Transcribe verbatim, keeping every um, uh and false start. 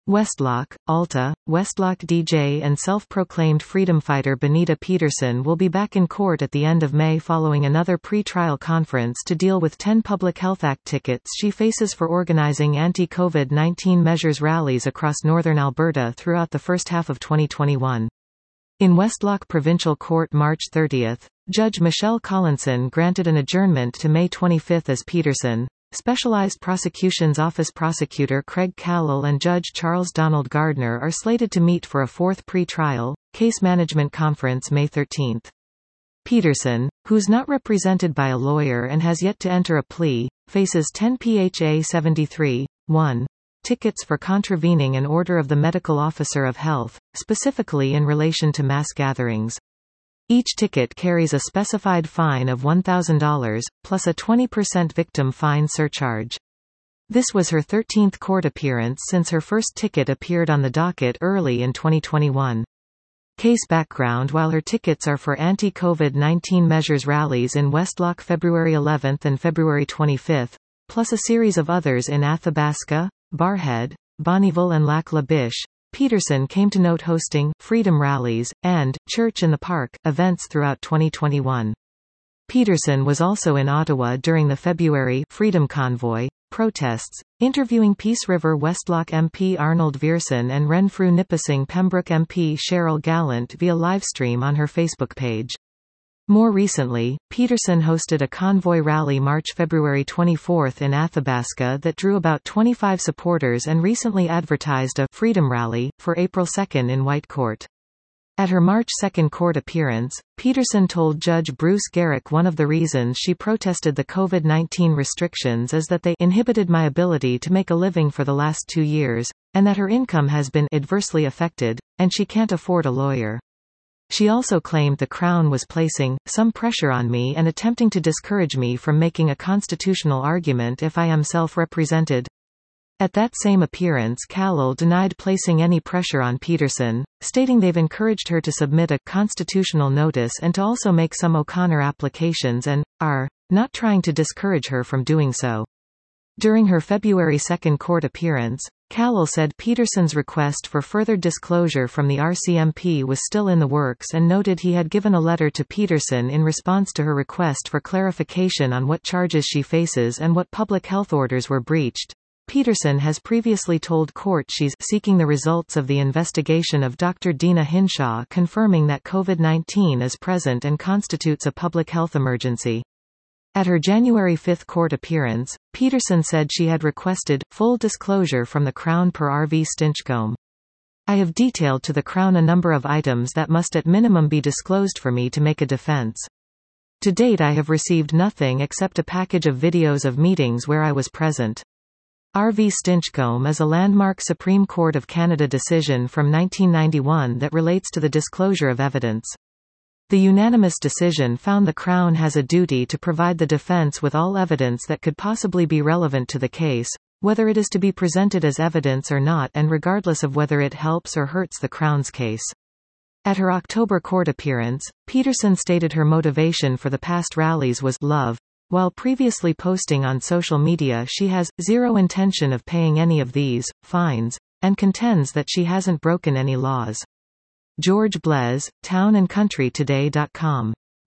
Westlock, Alta, Westlock D J and self-proclaimed freedom fighter Benita Peterson will be back in court at the end of May following another pre-trial conference to deal with ten Public Health Act tickets she faces for organizing anti-COVID nineteen measures rallies across northern Alberta throughout the first half of twenty twenty-one. In Westlock Provincial Court March thirtieth, Judge Michelle Collinson granted an adjournment to May twenty-fifth as Peterson, Specialized Prosecutions Office Prosecutor Craig Callel and Judge Charles Donald Gardner are slated to meet for a fourth pre-trial, case management conference May thirteenth. Peterson, who's not represented by a lawyer and has yet to enter a plea, faces ten P H A seventy-three one tickets for contravening an order of the Medical Officer of Health, specifically in relation to mass gatherings. Each ticket carries a specified fine of one thousand dollars, plus a twenty percent victim fine surcharge. This was her thirteenth court appearance since her first ticket appeared on the docket early in twenty twenty-one. Case background: while her tickets are for anti-COVID nineteen measures rallies in Westlock February eleventh and February twenty-fifth, plus a series of others in Athabasca, Barrhead, Bonnyville and Lac La Biche, Peterson came to note hosting freedom rallies and Church in the Park events throughout twenty twenty-one. Peterson was also in Ottawa during the February Freedom Convoy protests, interviewing Peace River Westlock M P Arnold Viersen and Renfrew Nipissing Pembroke M P Cheryl Gallant via livestream on her Facebook page. More recently, Peterson hosted a convoy rally March February twenty-fourth in Athabasca that drew about twenty-five supporters and recently advertised a Freedom Rally for April second in Whitecourt. At her March second court appearance, Peterson told Judge Bruce Garrick one of the reasons she protested the COVID nineteen restrictions is that they inhibited my ability to make a living for the last two years, and that her income has been adversely affected, and she can't afford a lawyer. She also claimed the Crown was placing some pressure on me and attempting to discourage me from making a constitutional argument if I am self-represented. At that same appearance, Callel denied placing any pressure on Peterson, stating they've encouraged her to submit a constitutional notice and to also make some O'Connor applications and are not trying to discourage her from doing so. During her February second court appearance, Callel said Peterson's request for further disclosure from the R C M P was still in the works and noted he had given a letter to Peterson in response to her request for clarification on what charges she faces and what public health orders were breached. Peterson has previously told court she's seeking the results of the investigation of Doctor Dina Hinshaw, confirming that COVID nineteen is present and constitutes a public health emergency. At her January fifth court appearance, Peterson said she had requested full disclosure from the Crown per R V Stinchcombe. I have detailed to the Crown a number of items that must at minimum be disclosed for me to make a defense. To date I have received nothing except a package of videos of meetings where I was present. R V Stinchcombe is a landmark Supreme Court of Canada decision from nineteen ninety-one that relates to the disclosure of evidence. The unanimous decision found the Crown has a duty to provide the defense with all evidence that could possibly be relevant to the case, whether it is to be presented as evidence or not and regardless of whether it helps or hurts the Crown's case. At her October court appearance, Peterson stated her motivation for the past rallies was love, while previously posting on social media she has zero intention of paying any of these fines, and contends that she hasn't broken any laws. George Blez, town and country today dot com